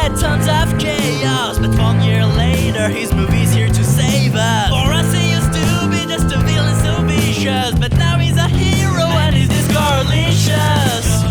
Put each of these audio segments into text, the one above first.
tons of chaos, but 1 year later his movie's here to save us. For us he used to be just a villain so vicious, but now he's a hero and he's discarlicious.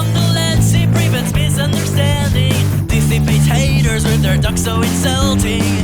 With their ducks so insulting.